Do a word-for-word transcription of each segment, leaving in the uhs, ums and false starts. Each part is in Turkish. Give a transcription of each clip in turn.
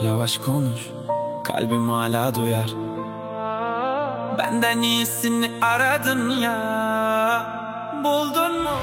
Yavaş konuş, kalbim hala duyar. Benden iyisini aradın ya, buldun mu?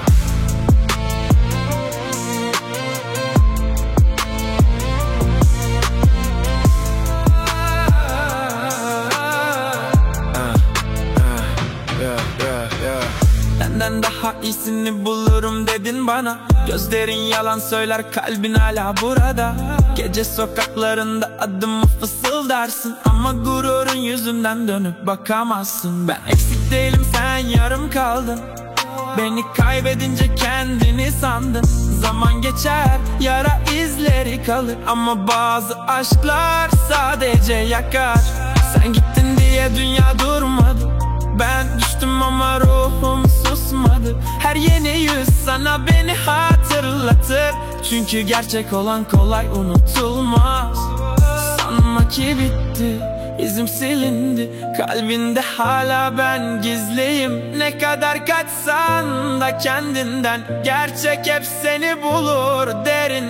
Benden daha iyisini bulurum dedin bana. Gözlerin yalan söyler, kalbin hala burada. Gece sokaklarında adımı fısıldarsın, ama gururun yüzünden dönüp bakamazsın. Ben eksik değilim, sen yarım kaldın. Beni kaybedince kendini sandın. Zaman geçer, yara izleri kalır, ama bazı aşklar sadece yakar. Sen gittin diye dünya durmadı. Ben düştüm ama ruhum susmadı. Her yeni yüz sana beni hatırlatır. Çünkü gerçek olan kolay unutulmaz. Sanma ki bitti, izim silindi. Kalbinde hala ben gizliyim. Ne kadar kaçsan da kendinden, gerçek hep seni bulur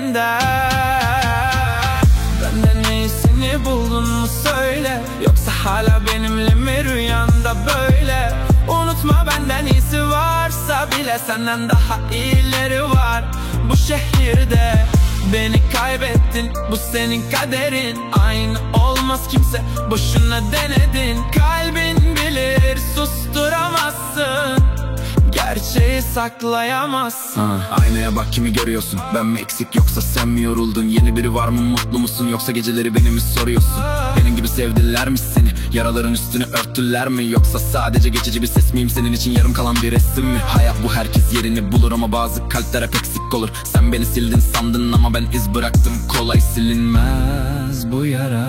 derinden. Benden iyisini buldun mu söyle, yoksa hala benimle mi rüyanda böyle? Unutma, benden iyisi varsa bile senden daha iyileri var bu şehirde. Beni kaybettin, bu senin kaderin. Aynı olmaz kimse, boşuna denedin. Kalbin bilir, susturamazsın. Gerçeği saklayamazsın. ha, Aynaya bak, kimi görüyorsun? Ben mi eksik, yoksa sen mi yoruldun? Yeni biri var mı, mutlu musun, yoksa geceleri beni mi soruyorsun? Benim gibi sevdiler mi seni? Yaraların üstünü örttüler mi? Yoksa sadece geçici bir ses miyim, senin için yarım kalan bir resim mi? Hayat bu, herkes yerini bulur, ama bazı kalpler hep eksik olur. Sen beni sildin sandın, ama ben iz bıraktım. Kolay silinmez bu yara.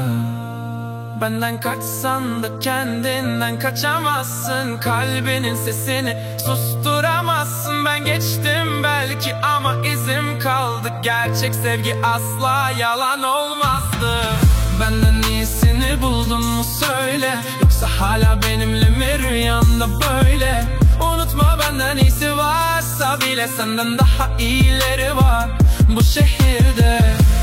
Benden kaçsan da kendinden kaçamazsın. Kalbinin sesini susturamazsın. Ben geçtim belki, ama izim kaldı. Gerçek sevgi asla yalan olmazdı. Benden iyisini buldun mu söyle, yoksa hala benimle mi rüyanda böyle? Unutma, benden iyisi varsa bile senden daha iyileri var bu şehirde.